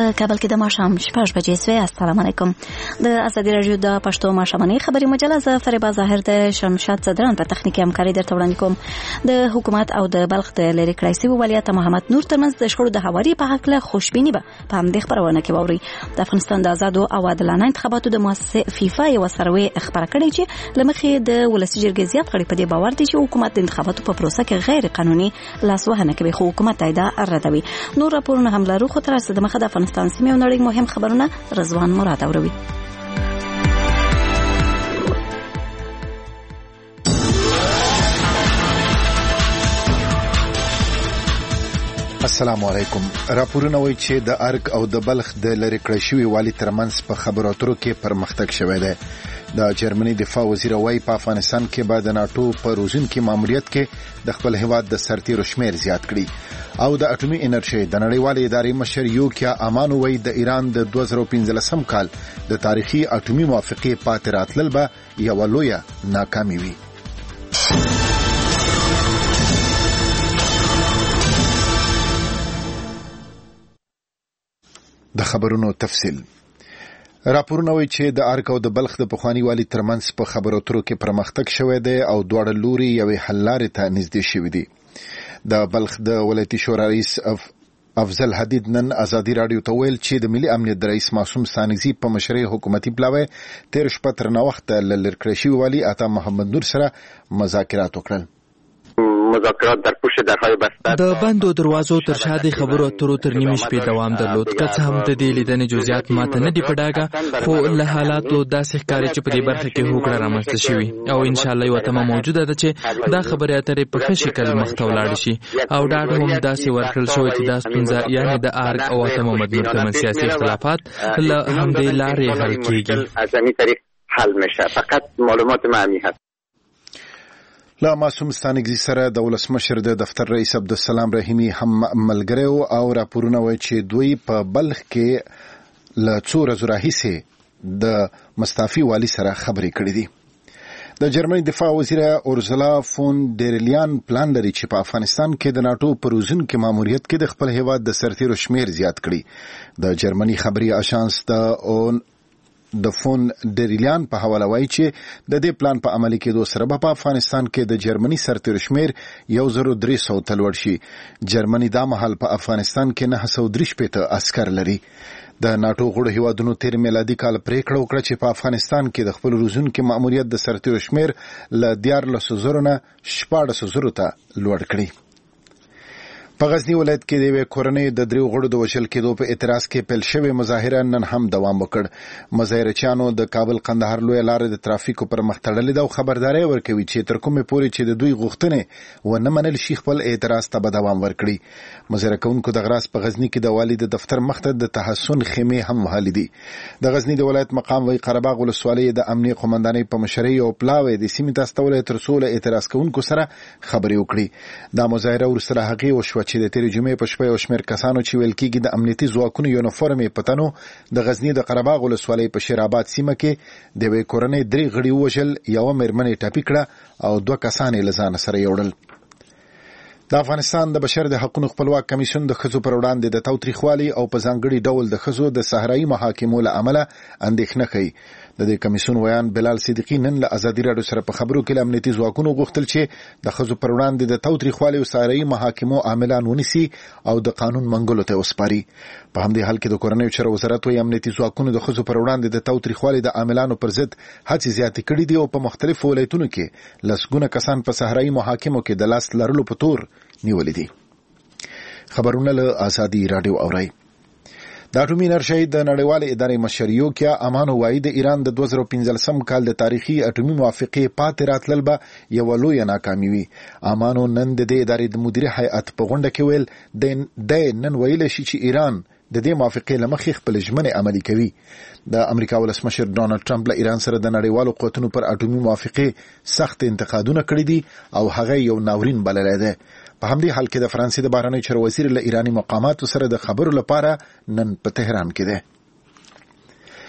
په کابل کې د ماښام 6 بجې سوی. السلام علیکم. د ازادي رادیو د پښتو ماښامنۍ خبري مجله ز فریبا ظاهر د شمشاد صدران په تخنیکی همکاري درته وړاندې کوم. د حکومت او د بلخ د لری کړای شوی ولیعهد محمد نور ترمنځ د شخړو د هواري په حق له خوشبینی به په همدې خبرونه کې ووري. د افغانستان د آزادو او عادلانه انتخاباتو د مؤسسه فیفا یو سروي خبره کړې چې لمخې د ولسی جرګې زیات غړي په دې باور دي چې حکومت د انتخاباتو په پروسه کې غیر قانوني لاسوهنه کوي، خو حکومت دا ردوي. نور راپورونه هم لرو، خو تر اوسه د مخه د افغانستان سیمې او نړۍ مهم خبرونه رضوان مراد اوروي. السلام علیکم. راپورونه وایي چې د ارګ او د بلخ د لری کړی شوی والی ترمنځ په خبرو اترو کې پرمختګ شوی دی. د جرمني دفاع وزیر وایي په افغانستان کې بعد ناتو په روزن کې ماموریت کې د خپل هیواد د سرتیرو شمیر زیات کړي. او د اټومي انرژي د نړیوالې ادارې مشر یوکیا امانو وایي د ایران د 2015 کال د تاریخي اټومي موافقې پاتې راتلل به یو لویه ناکامي وي. د خبرونو تفصیل. راپورونه وایي چې د ارګ او د بلخ د پخوانی والی ترمنځ په خبرو اترو کې پرمختګ شوی دی او دواړه لوري یوې حل لارې ته نږدې شوي دي. د بلخ د ولایتي شورا رئیس افضل حدید نن ازادي رادیو ته ویل چې د ملي امنیت رئیس معصوم سانگزي په مشرۍ حکومتي پلاوی تیر شپه تر نوښت له لری کړی شوی والی عطا محمد نور سره مذاکرات وکړل. مذاکرات در پشت درهای بسته د بندو دروازو تر شا د خبرو اترو تر نیمې شپې دوام درلود. که څه هم د دې لیدنې جزئیات ماته نه دي په ډاګه، خو له حالاتو داسې ښکاري چې په دې برخه کې هوکړه رامنځته شوې او ان شاء الله یوه تمه موجوده ده چې دا خبرې اترې په ښه شکل مخته ولاړې شي. او ډاډ هم داسې ورکړل شوی چې دا ستونزه یعنې د ارګ او عطا محمد نور ترمنځ سیاسي اختلافات له همدې لارې حل کېږي. از همین طریق حل میشه. فقط معلومات معمی هست. لا معصوم ستانګزي سره د ولسمشر د دفتر رئیس عبدالسلام رحیمی هم ملګری او راپورونه وایي چې دوی په بلخ کې له څو ورځو راهیسې د مستعفي والي سره خبرې کړې دي. د جرمني دفاع وزیر اورزلا فون ډیرلیان پلان لري چې په افغانستان کې د ناتو په روزن کې ماموریت کې د خپل هیواد د سرتیرو شمیر زیات کړي. د جرمني خبري آژانس د فون ډیرلیان په حواله وایي چې د دې پلان په عملي کېدو سره په افغانستان کې د جرمني سرتیرو شمیر 1300 ته لوړ شي. جرمني دا مهال په افغانستان کې 963 عسكر لري. د ناتو غړو هیوادونو تیر میلادي کال پریکړه وکړه چې په افغانستان کې د خپل روزونکو ماموریت د سرتیرو شمیر له 14000 نه 14000 ته لوړ کړي. په غزنی ولایت کې د یوې کورنۍ د دریو غړو د وژل کېدو په اعتراض کې پیل شوې مظاهره نن هم دوام وکړ. مظاهرچیانو د کابل قندهار لوی لارې د ترافیکو پر مخ تړلې ده او خبرداري ورکوي چې تر کومه پورې چې د دوی غوښتنې ونه منل شي خپل اعتراض ته به دوام ورکړي. مظاهره کوونکو د غراس په غزنی کې د والي د دفتر مخ ته د تحسن خیمه هم وهلې دي. د غزنی د ولایت مقام وی قره باغ ولسوالۍ د امنیه قومندانۍ په مشرۍ او پلاوی د سیمې تاستولې تر څو له اعتراض کوونکو سره خبرې وکړي. دا مظاهره ورسره هغه وشو چې د تیر جمعې په شپه او شمیر کسانو چې ویل کېږي د امنیتي ځواکونو یونیفورم پتنو د غزنی د قره باغ ولسوالۍ په شیرآباد سیمه کې د وې کورنۍ 3 غړي وژل، یو مېرمنې ټاپي کړه او 2 کسان یې لزان سره یوړل. د افغانستان د بشر د حقوقو خپلواک کمیسیون د ښځو پر وړاندې د تاوتریخوالي او په ځانګړي ډول د ښځو د صحرایي محاکمو له امله اندېښنه کوي. د دې کمیسیون ویان بلال صدیقی نن له ازادي رادیو سره په خبرو کې امنیتي ځواکونو غوښتل چې د ښځو پر وړاندې د تاوتریخوالي او صحرایي محاکمو عاملان ونیسي او د قانون منګولو ته وسپاري. په همدې حال کې د کورنیو چارو وزارت وایي امنیتي ځواکونو د ښځو پر وړاندې د تاوتریخوالي د عاملانو پر ضد هڅې زیاتې کړې دي او په مختلفو ولایتونو کې لسګونه کسان په صحرایي محاکمو کې د لاس لرلو په تور نیولې دي. خبرونه له ازادي رادیو اوري. د اټومي انرژي د نړیوالې ادارې مشر یوکیا امانو وایي د ایران د 2015 کال د تاریخي اټومي موافقې پاتې راتلل به یو لوی ناکامي وي. امانو نن د دې ادارې د مدیري هیئت په غونډه کې ویل د نن ویل شي چې ایران د دې موافقې لمخې خپل ژمنې عملي کوي. د امریکا ولسمشر ډونالد ټرمپ له ایران سره د نړیوالو قوتونو پر اټومي موافقې سخت انتقادونه کړي دي او هغه یو ناورین بللی دی. په همدې حال کې د فرانسې د بهرنیو چارو وزیر له ایرانی مقاماتو سره د خبرو لپاره نن په تهران کې دی.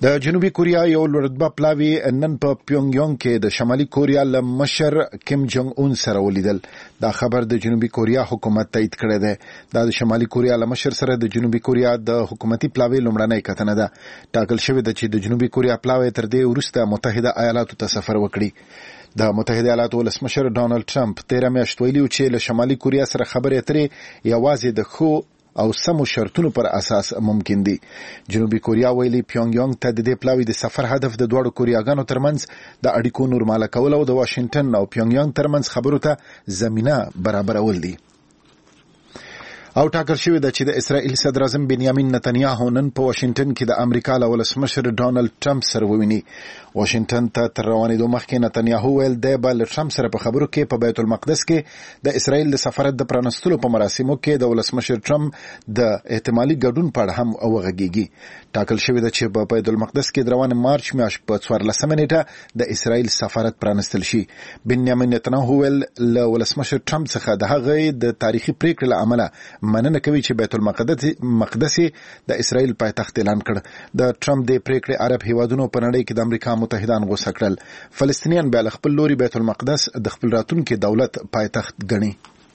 د جنوبي کوریا یو لوړرتبه پلاوی نن په پیونګ یانګ کې د شمالي کوریا له مشر کیم جونګ اون سره ولیدل. دا خبر د جنوبي کوریا حکومت تایید کړی دی. د شمالي کوریا له مشر سره د جنوبي کوریا د حکومتي پلاوی لومړنۍ کتنه ده. ټاکل شوې ده چې د جنوبي کوریا پلاوی تر دې وروسته متحده ایالاتو ته سفر وکړي. د متحده ایالاتو ولسمشر ډانلډ ټرمپ 13 میاشت ویلي چې له شمالي کوریا سره خبرې اترې یوازې د خو او سمو شرطونو پر اساس ممکن دي. جنوبي کوریا ویلي پیونګ یانګ ته د دې پلاوی د سفر هدف د دوړو کوریاګانو ترمنځ د اړیکو نورمال کول او د واشنگټن او پیونګ یانګ ترمنځ خبرو ته زمينه برابرول دي. او ټاکل شوې ده چې د اسرائیل صدر اعظم بنیامین نتنیاهو نن په واشنگټن کې د امریکا له ولسمشر ډانلډ ټرمپ سره وویني. واشنگټن ته تر روانېدو مخکې نتنیاهو ویل دی به له ټرمپ سره په خبرو کې په بیت المقدس کې د اسرائیل د سفارت د پرانستلو په مراسمو کې د ولسمشر ټرمپ د احتمالي ګډون په اړه هم وغږیږي. ټاکل شوې ده چې په بیت المقدس کې د روان مارچ میاشت په 14 نیټه د اسرائیل سفارت پرانستل شي. بنیامین نتنیاهو ویل له ولسمشر ټرمپ څخه د هغې د تاریخي پریکړې له امله مننه کوي چې بیت المقدس د اسرائیل پایتخت اعلان کړ. د ټرمپ د پریکړې عرب هیوادونو په نړۍ کې د امریکا متحدان غوسه کړل. فلسطینیان بیا له خپل لوري بیت المقدس د خپل راتلونکي دولت پایتخت ګڼي.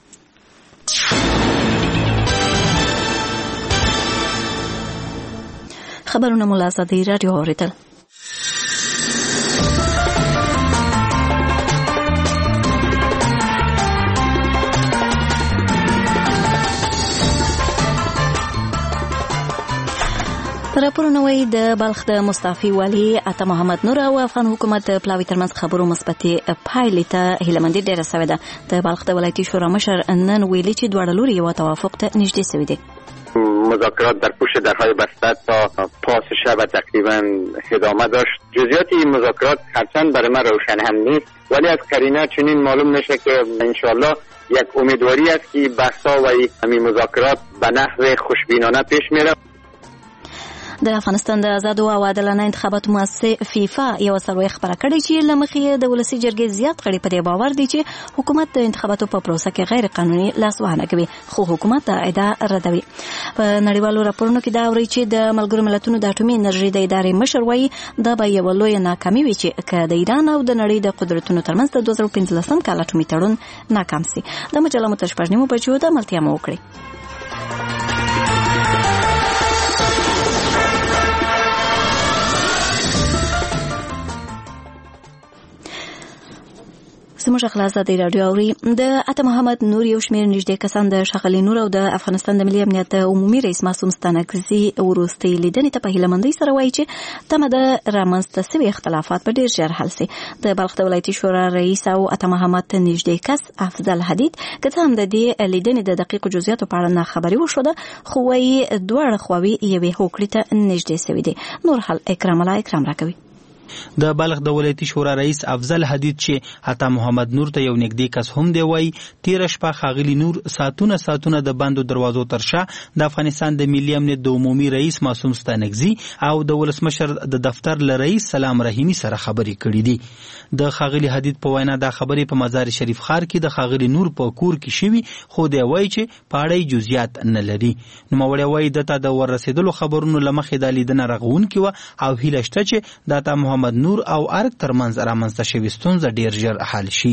خبرونه مولا ازادي رادیو اوریدل. راپورونه وایي د بلخ د مستعفي والي عطا محمد نور او افغان حکومت د پلاوي ترمنځ خبرو مثبتې پایلې ته هیلهمندي ډېره سوې ده. د بلخ د ولایتي شورا مشر نن ویلي چې دواړه لوري یو توافق ته نږدې سوي دي. مذاکرات در پشت درهای بسته تا پاس شب تقریبا ادامه داشت. جزئیات این مذاکرات هرچند برای من روشن هم نیست، ولی از قرینه چنین معلوم میشه که انشالله یک امیدواری است که بحث‌ها و این مذاکرات به نحو خوشبینانه پیش میره. د افغانستان د آزادو او عادلانه انتخاباتو مؤسسه فیفا یو سروي خبره کړې چې لمخې د ولسی جرګې زیات غړي په دې باور دي چې حکومت د انتخاباتو په پروسه کې غیر قانوني لاسوهنه کوي، خو حکومت دا ادعا ردوي. په نړیوالو راپورونو کې دا اوري چې د ملګرو ملتونو د اټومي انرژي د ادارې مشر وایي دا به یو لوی ناکامي وي چې که د ایران او د نړۍ د قدرتونو ترمنځ د 2015 کال اټومي تړون ناکام سي. د مجله متشپژنیمو بچو د ملتیا مو وکړي. زموږ خلاص د رادیو اوري د عطا محمد نور یو شمېر نږدې کسان د ښاغلي نور او د افغانستان د ملي امنیت عمومي رئیس معصوم ستانکزي وروستۍ لیدنې ته په هیلهمندۍ سره وایي چې تمه د رامنځته سوي اختلافات به ډېر ژر حل سي. د بلخ د ولایتي شورا رئیس او عطا محمد ته نږدې کس افضل حدید که څه هم د دې لیدنې د دقیقو جزئیاتو په اړه ناخبري وښوده، خو وایي دواړه خواوې یوې هوکړې ته نږدې سوي دي. نور حل اکرام الله اکرام راکوي. د بلخ د ولایتي شورا رئیس افضل حدید چې عطا محمد نور ته یو نږدې کس هم دی وایي تیر شپه ښاغلي نور ساتونه د بندو دروازو تر شا د افغانستان د ملي امنیت د عمومي رئیس معصوم ستانکزي او د ولسمشر د دفتر له رئیس سلام رحیمي سره خبرې کړې دي. د ښاغلي حدید په وینا دا خبرې په مزار شریف ښار کې د ښاغلي نور په کور کې شوي، خو دی وایي چې په اړه جزئیات نه لري. نوموړی وایي دته د ورسېدلو خبرونو له مخې دا لیدنه رغونکې وه او هیله شته چې د عطا محمد نور او ارګ ترمنځ رامنځته شوې ستونزه ډېر ژر حل شي.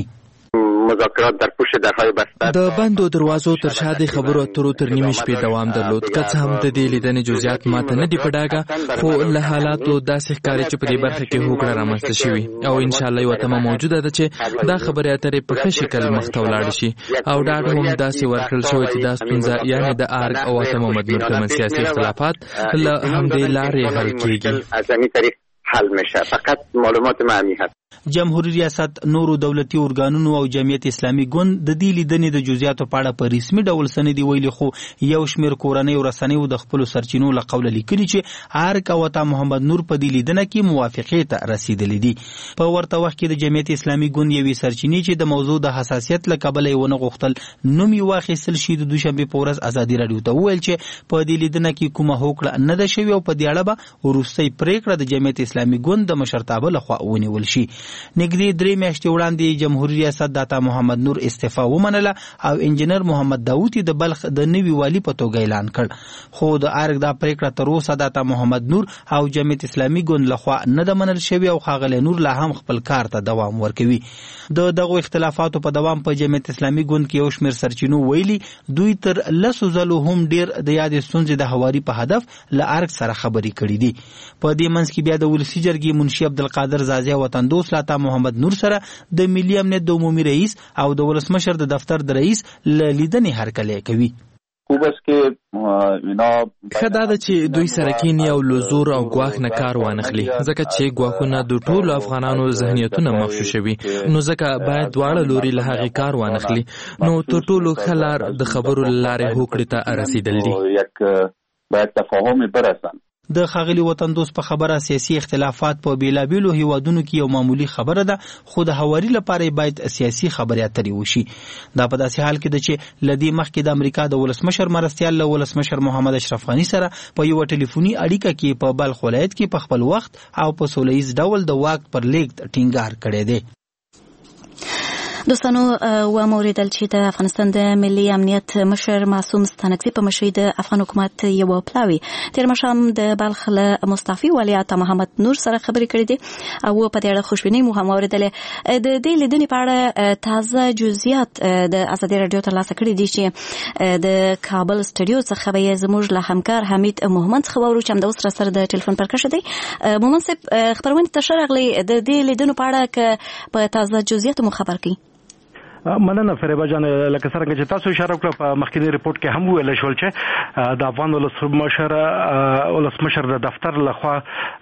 مذاکرات در پشت درهای بسته د بندو دروازو تر شا د خبرو اترو تر نیمې شپې دوام درلود. که څه هم د دې لیدنې جزئیات ماته نه دي په ډاګه، خو له حالاتو داسې ښکاري چې په دې برخه کې هوکړه رامنځته شوې او انشاءالله یوه تمه موجوده ده چې دا خبرې اترې په ښه شکل مخته ولاړې شي او ډاډ هم داسې ورکړل شوی چې دا ستونزه یعنې د ارګ او عطا محمد نور ترمنځ سیاسي اختلافات له همدې لارې حل کېږي. حل میشه. فقط معلومات معمی هست. جمهوریت ریاست نورو دولتي ارګانونو او جمعیت اسلامي ګوند د دې لیدنې د جزئیاتو په اړه په رسمي ډول سندې ویلي، خو یو شمېر کورنۍ او رسنیو د خپلو سرچینو له قوله لیکلي چې ارګ او عطا محمد نور په دې لیدنه کې موافقې ته رسیدلي دي. په ورته وخت کې د جمعیت اسلامي ګوند یوې سرچینې چې د موضوع د حساسیت له کبله یې ونه غوښتل نوم یې واخیستل شي، د دوشنبې په ورځ ازادي راډیو ته وویل چې په دې لیدنه کې کومه هوکړه نه ده شوې او په دې اړه به وروستۍ پریکړه د جمعیت اسلامي ګوند د مشرتابه لخوا ونیول شي. نږدې 3 میاشتې وړاندې جمهوریت ریاست داتا محمد نور استعفا ومنله او انجنیر محمد داوودی د بلخ د نوي والی په توګه اعلان کړ خو د ارګ دا پریکړه تر اوسه داتا محمد نور او جمعیت اسلامي ګوند لخوا نه د منل شوی او ښاغلی نور لا هم خپل کار ته دوام ورکوي د دغو اختلافاتو په دوام په جمعیت اسلامي ګوند کې یو شمېر سرچینو ویلي دوی تر 10 ځلو هم ډیر د یادې ستونزې د هواري په هدف له ارګ سره خبرې کړې دي په دې منځ کې بیا د ولسي جرګې منشي عبدالقادر زازی وطن دوست لاتا محمد نور سره د ملي امنیت د عمومي رئیس او د ولسمشر د دفتر د رئیس لیدنې هرکلی کوي خدا ده چې دوی سره کینی او لزور او ګواښ نه کار وانخلي ځکه چې ګواښونه د ټولو افغانانو ذهنیتونه مغشوش شوي نو ځکه باید دواړه لوري له هغې کار وانخلي نو تر ټولو ښه لار د خبرو له لارې هوکړې ته رسیدل دي باید تفاهم برسن د ښاغلي وطن دوست په خبره سیاسي اختلافات په بیلابیلو هیوادونو کې یو معمولی خبره ده خو د هواري لپاره باید سیاسي خبرې اترې وشي دا په داسې حال کې ده چې له دې مخکې د امریکا د ولسمشر مرستیال له ولسمشر محمد اشرف غني سره په یوه ټلیفوني اړیکه کې په بلخ ولایت کې په خپل وخت او په سوله ییز ډول د واک پر لیږد ټینګار کړی دی دوستانو واوریدل چې د افغانستان د ملي امنیت مشر معصوم ستانکزي په مشرۍ د افغان حکومت یو پلاوی تیر ماښام د بلخ له مستعفي والي عطا محمد نور سره خبرې کړې دي او په دې اړه خوشبینۍ مو هم واوریدلې د دې لیدنې په اړه تازه جزئیات د ازادي راډیو ترلاسه کړي دي چې د کابل سټوډیو څخه به زموږ له همکار حمید مومند څخه واورو چې همدا سره د ټلیفون پر کښه دی مومند صاحب خبرونه ته راغلي د دې لیدنو په اړه که په تازه جزئیات مو خبر کړئ مننه فریبا جان لکه څنګه چې تاسو اشاره وکړه په مخکینی ریپورت کې هم ویل شول چې د افغان ولسمشر د دفتر لخوا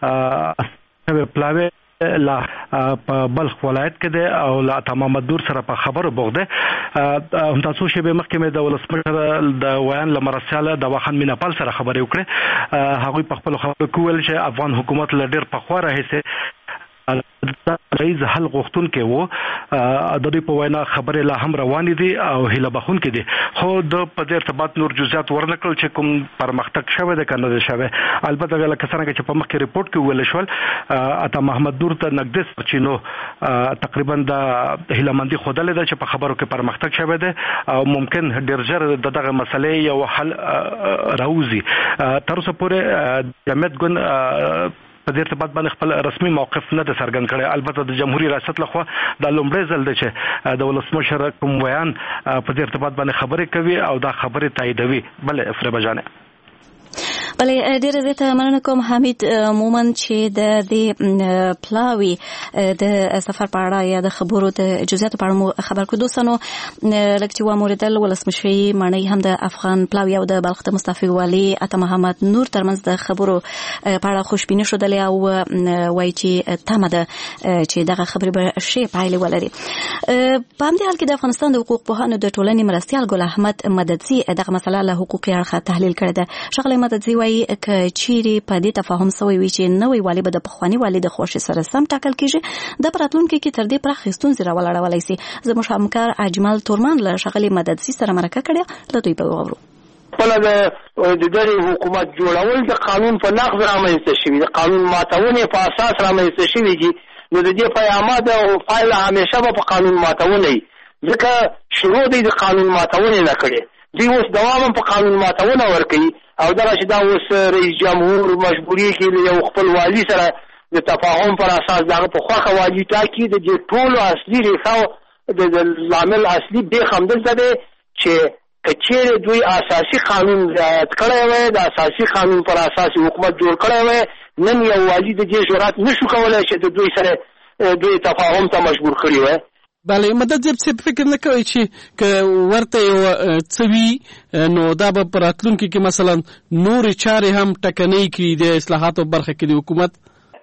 پلاوی لا په بلخ ولایت کې ده او لا تمام دور سره په خبرو بوغده هم تاسو چې به مخکې د ولسمشر د ویان لمرساله د واخان میناپال سره خبرې وکړه هغه په خپل خبرو کې ویل چې افغان حکومت له ډېر پخوا راهیسه رئیس حل غوښتون کې وو د دې په وینا خبرې لا هم روانې دي او هیله بخون کې دي خو د په دې ارتباط نور جزئیات ورنکړل چې کوم پرمختګ شوه د کنه شوه البته لکه څنګه چې په مخکې ریپورت کې ویل شول عطا محمد نور ته نقد سرچینو تقریبا د هیلمندي خودلې ده چې په خبرو کې پرمختګ شوه ده او ممکن ډیر ژر دغه مسلې یو حل راوځي تر اوسه پورې جمعیت ګوند په دې ارتباط باندې خپل رسمي موقف نه ده څرګند کړی البته د جمهوریت ریاست لخوا د لومړي ځل ده چې د ولسمشر کوم بیان په دې ارتباط باندې خبرې کوي او دا خبرې تاییدوي بل فریبا جانه بلې ډیره زیاته مننه کوم حمید مومند چې د دې پلاوی د سفر په اړه یا د خبرو د جزئیاتو په اړه خبر کړو دوستانو لکه چې واوریدل ولسمشري معنی هم د افغان پلاوی او د بلخ د مستعفي والي عطا محمد نور ترمنځ د خبرو په اړه خوشبیني شودلې او وایي چې تمه ده چې دغه خبرې به شی پایلې ولري په همدې حال کې د افغانستان د حقوق پوهانو د ټولنې مرستیال ګل احمد مددزي دغه مسله له حقوقي اړخه تحلیل کړې ده شغله مددزي وایي که چیرې په دې تفاهم سوی وي چې نوی والی به د پخواني والی د خوښۍ سره سم ټاکل کیږي د راتلونکي کې تر دې پراخې ستونزې راولاړولی سي زموږ همکار اجمل تورمان له ښاغلي مددزي سره مرکه کړې له دوی به واورو خپله د دغې حکومت جوړول د قانون په نقض رامنځته شوي د قانون ماتونې په اساس رامنځته شوي دي نو د دې پیامات او پایله همیشه به په قانون ماتونه وي ځکه شروع دی د قانون ماتونې نه کړې دوی اوس دوام په قانون ماتونه ورکوي او دغه چې دا اوس رئیس جمهور مجبوري کې یو خپل والي سره د تفاهم پر اساس دغه په خوښه والي ټاکي د دې ټولو اصلي ریښه د لامل اصلي بیخ همدلته دی چې که چیرې دوی اساسي قانون رعایت کړی وی د اساسي قانون پر اساس حکومت جوړ کړی وی نن یو والي د دې جرأت نشو کولی چې د دوی سره دوی تفاهم ته مجبور کړي وی بله مدد څه فکر نه کوي چې که ورته یو څه وي نو دا به په راتلونکي کې مثلا نورې چارې هم ټکنۍ کړي د اصلاحاتو برخه کې د حکومت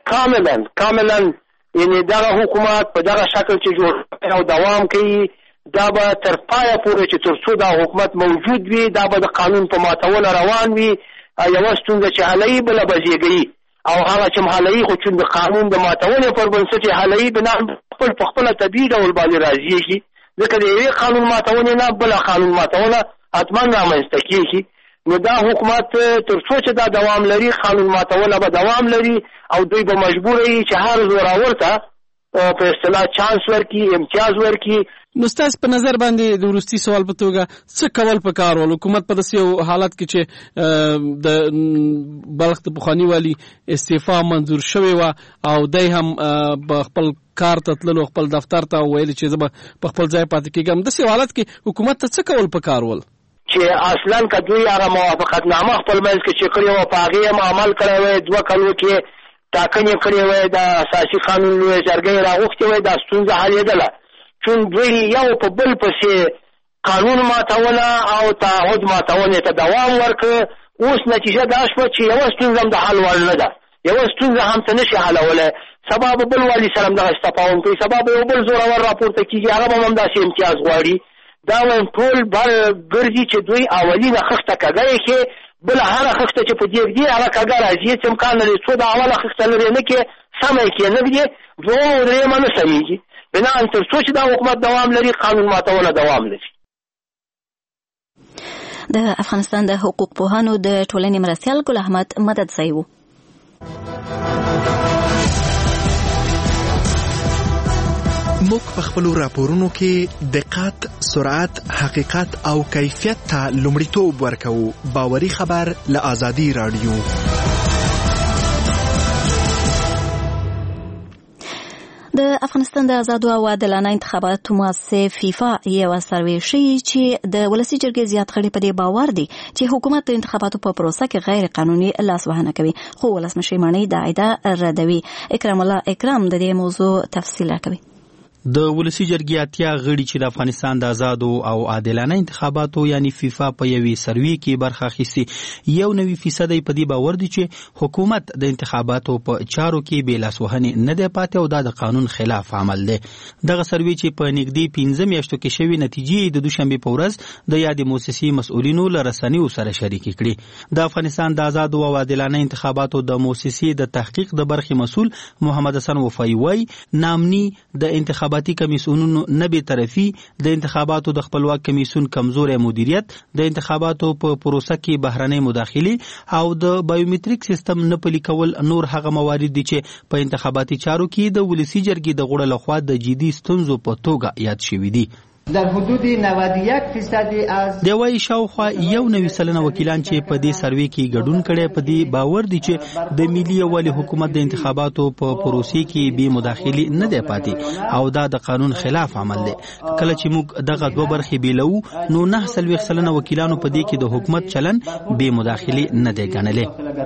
کاملا یعنې دغه حکومت په دغه شکل چې جوړ او دوام کوي دا به تر پایه پورې چې تر څو دا حکومت موجود وي دا به د قانون په ماتونه روان وي یوه ستونزه چې حلوي بله به زیږوي او هغه چې حلوي خو چې د قانون د ماتونې پر بنسټ یې حلوي بنا خپل په خپله طبیعي ډول باندې راضیږي ځکه د یوې قانون ماتونې نه بله قانون ماتونه حتما رامنځته کېږي نو دا حکومت تر څو چې دا دوام لري قانون ماتونه به دوام لري او دوی به مجبوره وي چې هر زوراور ته په اصطلاح چانس ورکي، امتیاز ورکي. نو ستاسو په نظر باندې د وروستي سوال په توګه څه کول پکار ول حکومت په داسې یو حالت کې چې د بلخ د پخواني والي استعفا منظور شوی و او دای هم خپل کار ته تللو، خپل دفتر ته ویل چې زه به په خپل ځای پاتې کېږم، داسې حالت کې حکومت ته څه کول پکار ول چې اصلا که دوی هغه موافقتنامه خپل منځ کې چې کړې وه په هغې هم عمل کړی وی، 2 کلو کې ټاکنې کړې وی، د اساسي قانون لویې جرګې راغوښتې وی، دا ستونزه حلېدله. چون دوی یو په بل پسې قانون ماتونه او تعهد ماتونې ته دوام ورکړ. اوس نتیجه دا شوه چې یوه ستونزه هم د حل وړ نه ده، یوه ستونزه هم ته نشي حلولی. سبا به بل والي سره هم دغه تفاهم کوي، سبا به یو بل زورور راپورته کېږي، هغه به هم داسې امتیاز غواړي. دا وایم ټول بر ګرځي چې دوی اولینه خښته کږه یې بله هره خښته چې په دې ږدي هغه کږه راځي، هېڅ امکان لري څو د اوله خښته لرې نه کړې سمه یې کړې نه ږدي، دویمه او درېیمه نه سمېږي. بناً تر څو چې دا حکومت دوام لري قانون ماتونه دوام لري. د افغانستان د حقوق پوهانو د ټولنې مرستیال ګل احمد مددزی و. موږ په خپلو راپورونو کې دقت، سرعت، حقیقت او کیفیت ته لومړیتوب ورکوو. باوري خبر له آزادي رادیو. د افغانستان د آزادو او عادلانه انتخاباتو مؤسسه فیفا یو سروې ښیي چې د ولسي جرګې زیات غړي په دې باور دي چې حکومت د انتخاباتو په پروسه کې غیر قانوني لاسوهنه کوي، خو ولسمشر مانی دا ادعا ردوي. اکرام الله اکرام د دې موضوع تفصیل راکوي. د ولسی جرګې اتیا غړي چې د افغانستان د آزادو او عادلانه انتخاباتو یعنی فیفا په یوې سروې کې برخه اخیستې، 91% په دې باور دي چې حکومت د انتخاباتو په چارو کې بې لاسوهنې نه دی پاتې او دا د قانون خلاف عمل دی. دغه سروې چې په نږدې 15 میاشتو کې شوې نتیجې د دوشنبه په ورځ د یادې مؤسسې مسؤلینو له رسنیو سره شریکې کړې. د افغانستان د آزادو او عادلانه انتخاباتو د مؤسسې د تحقیق د برخې مسؤل محمد حسن وفای وای نامني د انتخاباتي کمیسیونونو نه بې طرفي، د انتخاباتو د خپلواک کمیسیون کمزوري مدیریت، د انتخاباتو په پروسه کې بهرنۍ مداخله او د بایومټریک سیستم نه پلي کول نور هغه موارد دي چې په انتخاباتي چارو کې د ولسی جرګې د غړو لخوا د جدي ستونزو په توګه یاد شوي دي. در حدود 91% از د وای شاوخوا 91% وکیلان چې په دې سروې کې ګډون کړي په دې باور دي چې د ملي یووالي حکومت د انتخاباتو په پروسې کې بې مداخله نه دی پاتې او دا د قانون خلاف عمل دی. کله چې موږ دغه دوه برخې بیلو نو 9% وکیلانو په دې کې د حکومت چلن بې مداخله نه دی ګڼلې.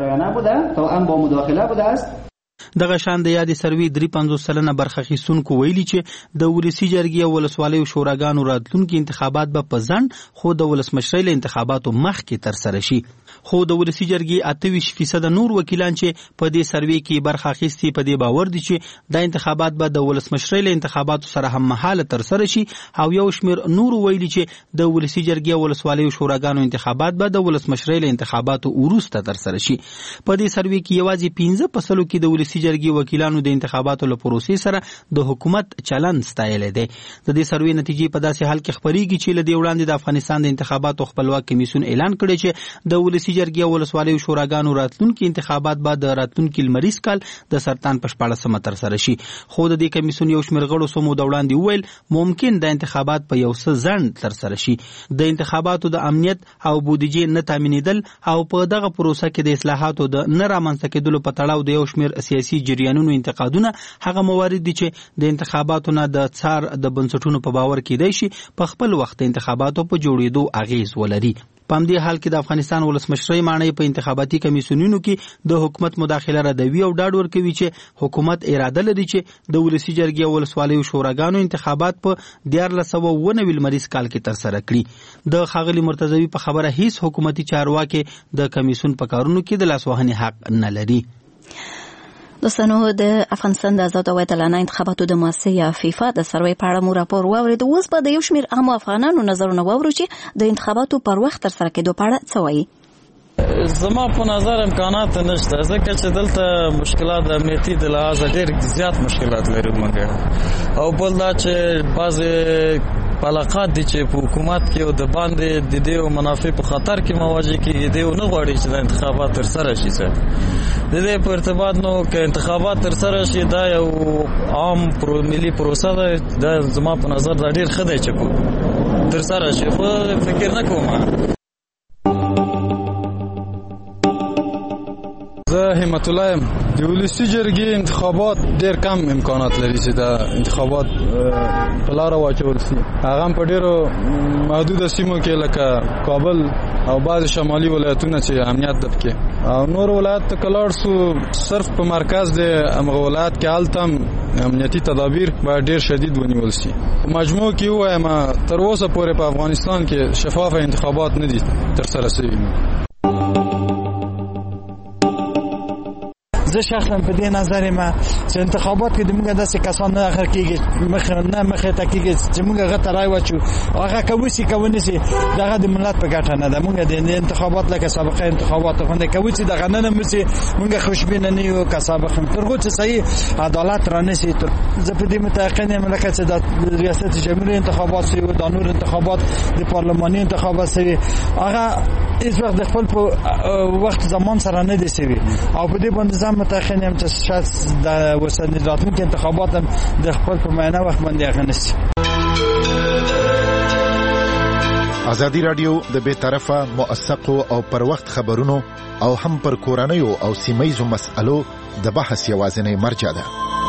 دغه شان د یادې سروې 53% برخه اخیستونکو ویلي چې د ولسی جرګې او ولسوالیو شوراګانو راتلونکي انتخابات به په ځنډ خو د ولسمشرۍ له انتخاباتو مخکې ترسره شي. خو د ولسی جرګې 28% نور وکیلان چې په دې سروې کې برخه اخیستي په دې باور دي چې د انتخابات به د ولسمشرۍ له انتخاباتو سره هم مهاله ترسره شي او یو شمېر نور ویلي چې د ولسی جرګې او ولسوالیو شوراګانو انتخابات به د ولسمشرۍ له انتخاباتو وروسته ترسره شي. په دې سروې کې یوازې 15% کې د ولسی جرګې وکیلانو د انتخاباتو له پروسې سره د حکومت چلن ستایلی دی. د دې سروې نتیجې په داسې حال کې خبرېږي چې له دې وړاندې د افغانستان د انتخاباتو خپلواک کمیسیون اعلان کړی چې د ولسی جرګې او ولسوالیو شوراګانو راتلونکي انتخابات به د راتلونکي لمریز کال د سرطان په 14مه ترسره شي. خو د دې کمیسیون یو شمېر غړو سمو د وړاندې وویل ممکن د انتخابات په یو څه ځنډ ترسره شي. د انتخاباتو د امنیت او بودیجې نه تامینېدل او په دغه پروسه کې د اصلاحاتو د نه رامنځته کېدلو په تړاو د یو شمېر سیاسي جریانونو انتقادونه هغه موارد دي چې د انتخاباتو نه د څار د بنسټونو په باور کېدای شي په خپل وخت انتخاباتو په جوړېدو اغیز ولري. په همدې حال کې د افغانستان ولسمشرۍ مانی په انتخاباتي کمیسیونونو کې د حکومت مداخله ردوي او ډاډ ورکوي چې حکومت اراده لري چې د ولسی جرګې او ولسوالیو شوراګانو انتخابات په 1419 لمریز کال کې ترسره کړي. د ښاغلي مرتضوي په خبره هیڅ حکومتي چارواکي د کمیسیون په کارونو کې د لاسوهنې حق نه لري. دوستانو د افغانستان د آزاد او عادلانه انتخاباتو د مؤسسه فیفا د سروې په اړه مو راپور واورید. اوس به د یو شمېر عامو افغانانو نظرونه واورو چې د انتخاباتو پر وخت ترسره کېدو په اړه څه وایي. زما په نظر امکانات نشته ځکه چې دلته مشکلات د امنیتي د لحاظه ډېر زیات مشکلات لري موږ او بل دا چې بعضې پلاقات دي چې په حکومت کې او د باندې د دې منافع په خطر کې مواجه کیږي دی نه غواړي چې د انتخابات تر سره شي د دې په ارتباط نو که انتخابات تر سره شي دا یو عام ملي پروسه ده دا زما په نظر دا ډیر ښه دی چې تر سره شي خو فکر نه کوم زه همت الله یم د ولسي جرګې انتخابات ډېر کم امکانات لري چې دا انتخابات په لاره واچول شي هغه په ډېرو محدوده سیمو کې لکه کابل او بعض شمالي ولایتونه چې امنیت ده پکې او نور ولایت ته کلاړ سو صرف په مرکز د امغه ولایت کې التم امنیتي تدابیر باید ډېر شدید ونیول شي مجموع کې وایم تر اوسه پورې په افغانستان کې شفاف انتخابات نه دي تر سره شوي زه شخصا په دې نظر ما چې انتخابات کې د موږ داسې کسان نه اخر کېږي مخه ته کېږي چې موږ غته راي واچو هغه کوي کوي سي دغه د ملت په ګټه نه ده موږ د انتخابات لکه سابقه انتخابات غونډه کوي چې دغه نه مې موږ خوشبینه نه یو که سابقه ترغه چې صحیح عدالت را نشي زه په دې متأکد یم لکه چې د ریاست جمهوریت انتخابات سي او د نور انتخابات د پارلماني انتخابات سي هغه هیڅ وخت د خپل وخت زمان سره نه دي سوي او په دې باندې ځم متأکد یم چې شاید د وسنۍ راتلونکي انتخابات هم د خپل په معنا وخت باندې اغنسي ازادي رادیو د بے طرفه موثقو او پر وخت خبرونو او هم پر کورنیو او سیمایزو مسألو د بحث یوازینی مرجع ده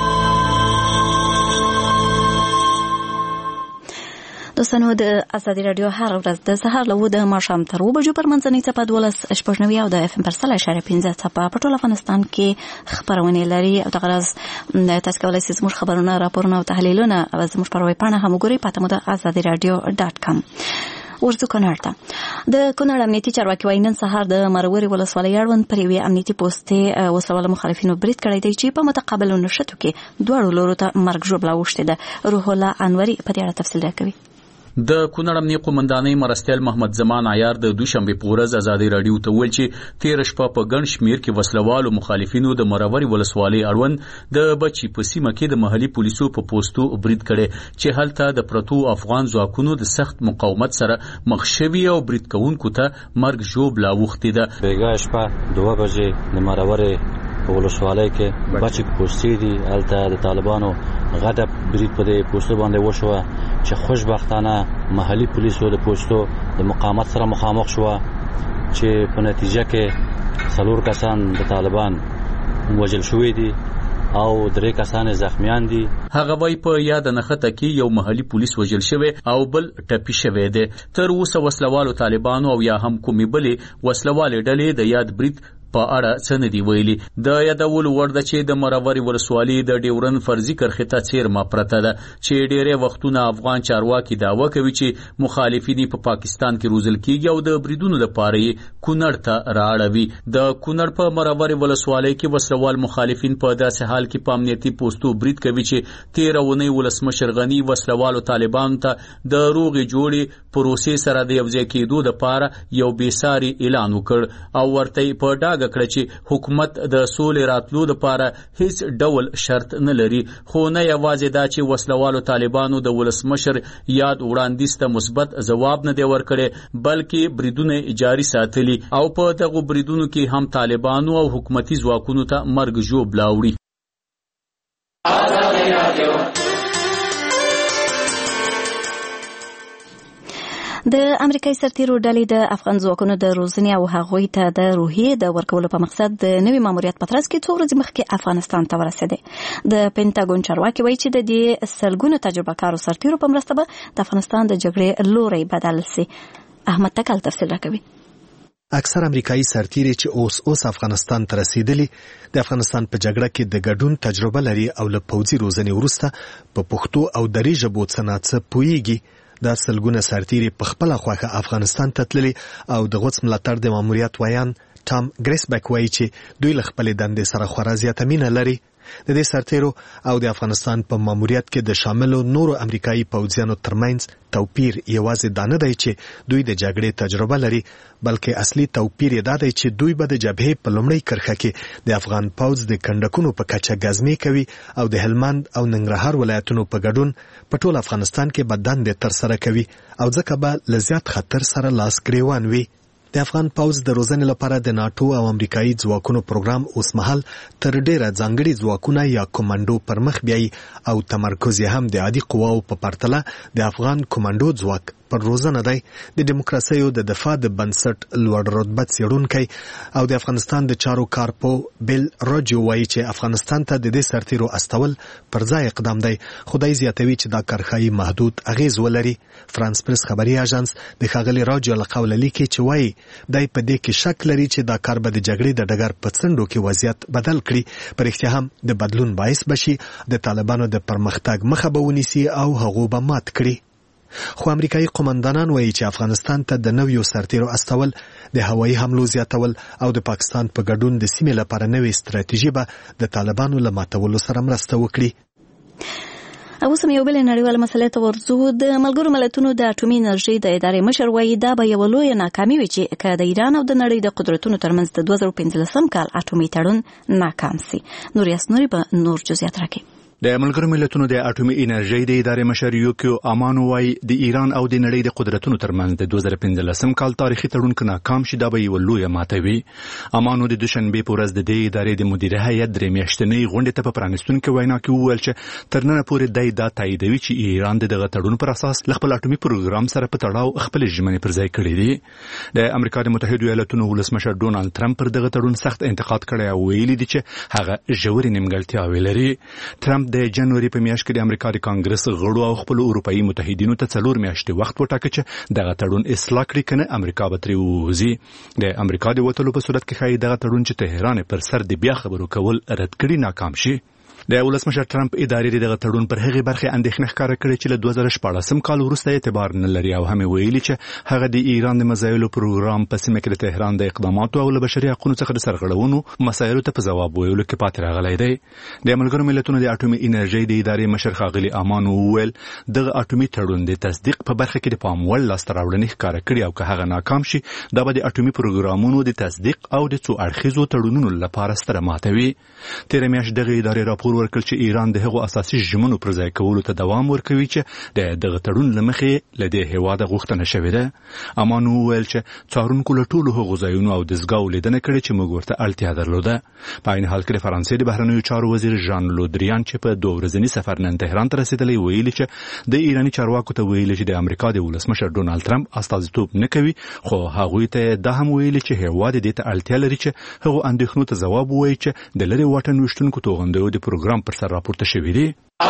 دوستانو د ازادي رادیو هر ورځ د سهار له 9 د ماښام تر 2 بجو پر منځنۍ څپه 12.9 او د FM پر 0.15 څپه په ټول افغانستان کې خبرونه لري او د غرض تاسو کولای شئ زموږ خبرونه راپورونه او تحلیلونه زموږ پر ویب پاڼه هم وګورئ په تمه د azadiradio.com ورځو کونړ ته د کونړ امنیتي چارواکي وايي نن سهار د مروري ولسوالۍ اړوند پر یوې امنیتي پوسټې وسله مخالفینو برید کړی دی چې په متقابل نشټو کې دواړو لورو ته مرګ ژوبله اوښتې ده روح الله انوري په دې اړه تفصیل راکوي د کونړ امنیه قومندانۍ مرستیال محمد زمان عیار د دوشنبه په ورځ ازادي رادیو ته ویل چې 13 شپه په ګڼ شمیر کې وسلوالو مخالفینو د مروري ولسوالۍ اړوند د بچي په سیمه کې د محلي پولیسو په پوسټو برید کړي چې هلته د پرتو افغان ځواکونو د سخت مقاومت سره مخ شوي او برید کوونکو ته مرګ ژوبله اوښتې ده بیګا شپه 2 بجې د مروري ولسوالۍ کې بچي پوسټې دي هلته د طالبانو غټه برید په دې پوسټو باندې وشو چې خوشبختانه محلي پولیسو د پوسټو د مقاومت سره مخامخ شو چې په نتیجه کې 4 کسان د طالبان وژل شوي دي او 3 کسان زخمیان دي هغه وای په یاد نخته کې یو محلي پولیس وژل شوی او بل ټپي شوی دی تر اوسه وسلوالو طالبانو او یا هم کومې بلې وسلوالې ډلې د یاد برید په اړه څه نه دی ویلي د یادولو وړ ده چې د مروري ولسوالۍ د ډیورن فرضي کرښې ته څیرمه پرته ده چې ډېری وختونه افغان چارواکي دعوه کوي چې مخالفین په پاکستان کې روزل کیږي او د بریدونو لپاره یې کونړ ته راړوي د کونړ په مروري ولسوالۍ کې وسلوال مخالفین په داسې حال کې په امنیتي پوسټو برید کوي چې 13 ونې ولسمشر غنی وسلوالو طالبانو ته د روغې جوړې پروسې سره د یوځای کېدو لپاره یو بیساري اعلان وکړ او ورته په ډاګه کړ چې حکومت د سولې راتلو لپاره هیڅ ډول شرط نه لري خو نه یوازې دا چې وسلوالو طالبانو د ولسمشر یاد وړاندیز ته مثبت ځواب نه دی ورکړی بلکې بریدونه جاري ساتلي او په دغه بریدونو کې هم طالبانو او حکومتي ځواکونو ته مرګ ژوبله وړي د امریکایي سرتیرو ډلې د افغان ځواکونو د روزنې او هغوی ته د روحیې د ورکولو په مقصد د نوي ماموریت په ترڅ کې 2 ورځې مخکې افغانستان ته ورسېدې د پینټاګون چارواکي وایي چې د دې سلګونو تجربه کارو سرتیرو په مرسته به د افغانستان د جګړې لوری بدل شي احمد تکل تفصیل راکوي اکثر امریکایي سرتیري چې اوس افغانستان ته رسیدلي د افغانستان په جګړه کې د ګډون تجربه لري او له پوځي روزنې وروسته په پښتو او دري ژبو څه پوهیږي د سلګونه سرتیري په خپل خواخه افغانستان ته تللي او د غوڅ ملاتړ د ماموریت ویان ټام ګریسبک وایي چې دوی له خپل دندې سره خورا زیاته مینه لري د دې سرتیرو او د افغانستان په ماموریت کې د شاملو نورو امریکایي پوځیانو ترمنځ توپیر یوازې دا نه دی چې دوی د جګړې تجربه لري، بلکې اصلي توپیر یې دا دی چې دوی به د جبهې په لومړۍ کرښه کې د افغان پوځ د کنډکونو په کچه ګزمې کوي او د هلمند او ننګرهار ولایتونو په ګډون په ټول افغانستان کې به دندې ترسره کوي او ځکه به له زیات خطر سره لاس ګریوان وي. د افغان پوځ د روزنې لپاره د ناتو او امریکایي ځواکونو پروګرام اوس مهال تر ډیره ځانګړي ځواکونه یا کمانډو پر مخ بیایي او تمرکز یې هم د عادي قواو په پرتله د افغان کمانډو ځواک پر روزنه دی. د دیموکراسۍ او د دفاع د بنسټ لوړ رتبه څېړونکی او د افغانستان د چارو کارپو بیل راجو وایي چې افغانستان ته د دې سرتیرو استول پر ځای اقدام دی، خدای زیاتوي چې دا کرښایي محدود اغیز ولري. فرانس پریس خبري اژانس د ښاغلي راجو له قوله لیکي چې وایي دای په دې کې شک لري چې دا کار به د جګړې د ډګر په څنډو کې وضعیت بدل کړي، په رښتیا هم د بدلون باعث بشي، د طالبانو د پرمختګ مخه به ونیسي او هغو به مات کړي. خو امریکایي قومندانان وایي چې افغانستان ته د نویو سرتیرو استول، د هوایي حملو زیاتول او د پاکستان په ګډون د سیمې لپاره نوې ستراتیژي به د طالبانو له ماتولو سره مرسته وکړي. اوس هم یو بل نړیواله مسله ته ورځو. د ملګرو ملتونو د اټومي انرژي د ادارې مشر وایي دا به یو لوی ناکامي وي چې که د ایران او د نړۍ د قدرتونو ترمنځ د 2015 کال اټومي تړون ناکام سي. نور یاسنوري به نور جزئیات راکړي. د ملګرو ملتونو د اټومي انرژي د ادارې مشر یوکیو امانو وايي د ایران او د نړۍ د قدرتونو ترمنځ د 2015 کال تاریخي تړون کې ناکام شي دا به یو لوی ماته وي. امانو د دوشنبه په ورځ د دې ادارې د مدیر هیئت درې میاشتنۍ غونډې ته په پرانیستونکو وینا کې وویل چې تر نن پورې دا تاییدوي چې ایران دغه تړون پر اساس خپل اټومي پروګرام سره په تړاو خپل ژمنې پر ځای کړې دي. د امریکا د متحده ایالاتونو ولسمشر ډونالد ټرمپ پر دغه تړون سخت انتقاد کړی او ویلي دي چې هغه ژورې نیمګړتیاوې لري. ټرمپ د جنوري په میاشت کې د امریکا د کانګرس غړو او خپل اروپאי متحدینو ته 4 میاشتې وخت وټاکه چې دغه تړون اصلاح کړي کنه امریکا به ترې ووځي. د امریکا د وټلو په صورت کې ښایي دغه تړون چې تهران پر سر د بیا خبرو کول رد کړي ناکام شي. د ولسمشر ټرمپ ادارې دغه تړون پر هغه برخه اندېښنه ښکاره کړې چې له 2014 کال وروسته اعتبار نه لري او هم ویلي چې هغه د ایران د مزایلو پروګرام په سیمه کې د تهران د اقداماتو او له بشري حقوقو څخه د سرغړونو مسایلو ته په ځواب ویلو کې پاتې راغلی دی. د ملګرو ملتونو د اټومي انرژي د ادارې مشر ښاغلي امانو وویل دغه اټومي تړون د تصدیق په برخه کې د پام وړ لاسته راوړنې ښکاره کړي او که هغه ناکام شي دا به د اټومي پروګرامونو د تصدیق او د څو اړخیزو تړونونو لپاره ستره ماته وي. تیر میاشت دغه ادارې راپور ورکړ چې ایران د هغو اساسي ژمنو پر ځای کولو ته دوام ورکوي چې د دغه تړون له مخې له دې هېواده غوښتنه شوې ده. امانو وویل چې څارونکو له ټولو هغو ځایونو او دستګاو لیدنه کړې چې موږ ورته اړتیا درلوده. په عین حال کې د فرانسې د بهرنیو چارو وزیر ژان لودریان چې په 2 ورځني سفر نن تهران ته رسېدلی ویلي چې د ایراني چارواکو ته ویلي چې د امریکا د ولسمشر ډونالد ټرمپ استازیتوب نه کوي، خو هغوی ته دا هم ویلي چې هېواد دې ته اړتیا لري چې هغو اندېښنو ته ځواب ووایي چې د لرې واټن ویشتونکو توغندیو د پروګرام پر سر راپورته شوي دي.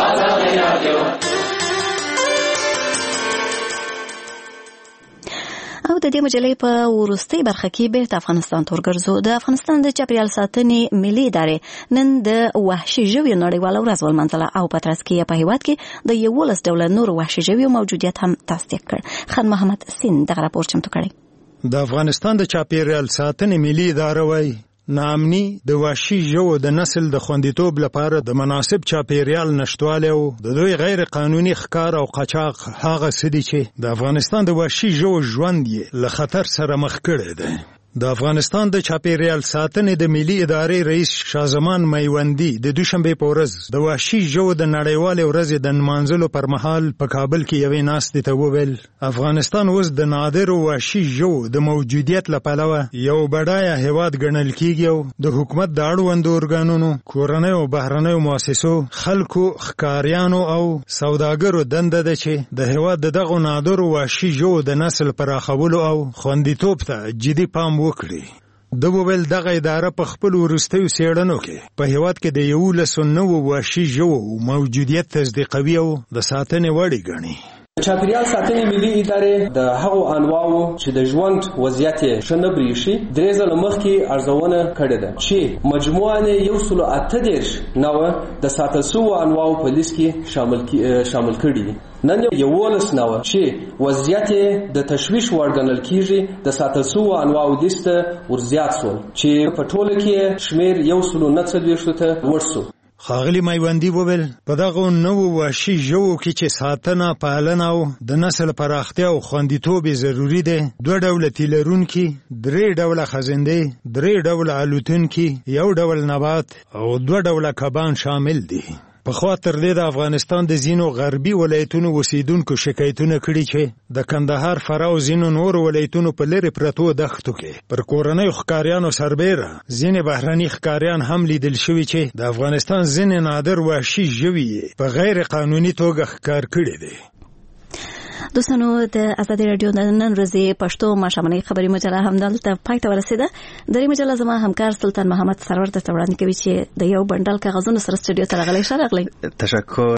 او د دې مجلې په وروستۍ برخه کې به افغانستان تورګرځو. د افغانستان د چاپیریال ساتنې ملي ادارې نن د وحشي ژویو نړیواله ورځ ولمانځله او په ترڅ کې په هیواد کې د 11 ډوله نورو وحشي ژویو موجودیت هم تصدیق کړ. خان محمد سین دغه راپور چمتو کړی. د افغانستان د چاپیریال ساتنې ملي اداره وايي ناامني د وحشي ژوو د نسل د خوندیتوب لپاره د مناسب چاپیریال نشټوالی او د دوی غیر قانوني ښکار او قاچاق هغه څه دي چې د افغانستان د وحشي ژوو ژوند یې له خطر سره مخ کړی دی. د افغانستان د چاپیریال ساتنې د ملي ادارې رئیس شازمان میوندي د دوشنبه په ورځ د وحشي ژوو د نړیوالې ورځې د نمانځلو پر مهال په کابل کې یوې ناستې ته وویل افغانستان اوس د نادرو وحشي ژوو د موجودیت له پلوه یو بډایه هیواد ګڼل کیږي او د حکومت د اړوندو ارګانونو، کورنیو او بهرنیو مؤسسو، خلکو، ښکاریانو او سوداګرو دنده ده چې د هیواد د دغو نادرو وحشي ژوو د نسل پراخولو او خوندیتوب ته جدي پام وکړي. د وویل دغه اداره په خپل وروستیو څېړنو کې په هیواد کې د 11 وحشي ژوو موجودیت تصدیقوي او د ساتنې وړ ګڼي. چاپیریال ساتنې ملي ادارې د هغو انواعو چې د ژوند وضعیت یې ښه نه برېښي 3 ځله مخکې ارزونه کړې ده چې مجموعاً 138 نوعه د ساتل شویو انواعو په لیست کې شامل کړي دي. نن 11 نوعه چې وضعیت یې د تشویش وړ ګڼل کېږي د ساتل شویو انواعو لیست ورزیات شول چې په ټوله کې شمېر 149 ته ورسو. ښاغلي میوندي وویل په دغه نوو وحشي ژوو کې چې ساتنه پالنه او د نسل پراختیا او خوندیتوب ضروري دی 2 ډوله تیلرونکي 3 ډوله خزندې 3 ډوله الوتونکي 1 ډول نبات او 2 ډوله کبان شامل دي. په خوا تر دې د افغانستان د ځینو غربي ولایتونو اوسیدونکو شکایتونه کړي چې د کندهار فرا او ځینو نورو ولایتونو په لرې پرتو دښتو کې پر کورنیو ښکاریانو سربیره ځینې بهرني ښکاریان هم لیدل شوي چې د افغانستان ځینې نادر وحشي ژوي په غیر قانوني توګه ښکار کړي دي. دوستانو د ازادي رادیو د نن ورځې پښتو ماښامنۍ خبري مجله همدلته پای ته ورسېده. د دې مجله زما همکار سلطان محمد سرور ته وړاندې کوي چې د یو بندل کاغذونو سره سټوډیو ته راغلی. تشکر.